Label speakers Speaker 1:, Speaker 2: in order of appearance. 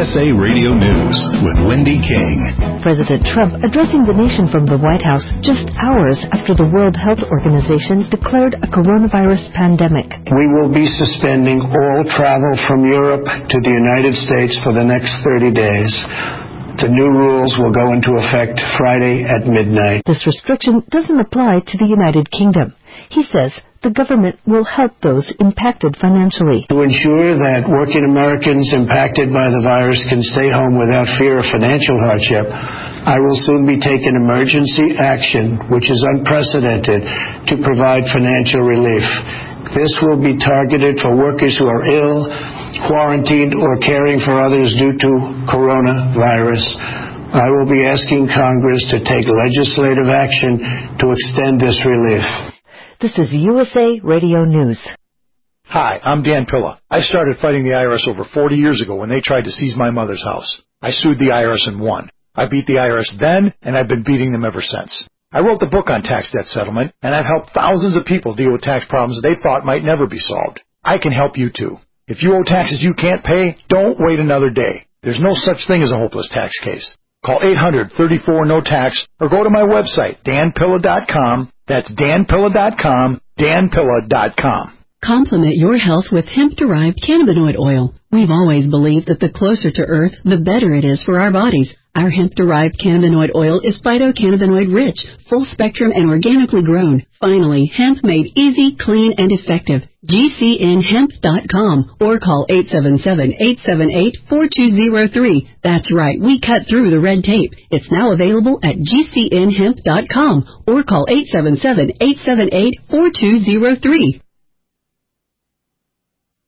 Speaker 1: USA Radio News with Wendy King.
Speaker 2: President Trump addressing the nation from the White House just hours after the World Health Organization declared a coronavirus pandemic.
Speaker 3: We will be suspending all travel from Europe to the United States for the next 30 days. The new rules will go into effect Friday at midnight.
Speaker 2: This restriction doesn't apply to the United Kingdom. He says the government will help those impacted financially.
Speaker 3: To ensure that working Americans impacted by the virus can stay home without fear of financial hardship, I will soon be taking emergency action, which is unprecedented, to provide financial relief. This will be targeted for workers who are ill, quarantined, or caring for others due to coronavirus. I will be asking Congress to take legislative action to extend this relief.
Speaker 2: This is USA Radio News.
Speaker 4: Hi, I'm Dan Pilla. I started fighting the IRS over 40 years ago when they tried to seize my mother's house. I sued the IRS and won. I beat the IRS then, and I've been beating them ever since. I wrote the book on tax debt settlement, and I've helped thousands of people deal with tax problems they thought might never be solved. I can help you too. If you owe taxes you can't pay, don't wait another day. There's no such thing as a hopeless tax case. Call 800-34-NO-TAX or go to my website, danpilla.com. That's danpilla.com, danpilla.com.
Speaker 5: Complement your health with hemp-derived cannabinoid oil. We've always believed that the closer to Earth, the better it is for our bodies. Our hemp-derived cannabinoid oil is phytocannabinoid-rich, full-spectrum, and organically grown. Finally, hemp made easy, clean, and effective. GCNhemp.com or call 877-878-4203. That's right, we cut through the red tape. It's now available at GCNhemp.com or call 877-878-4203.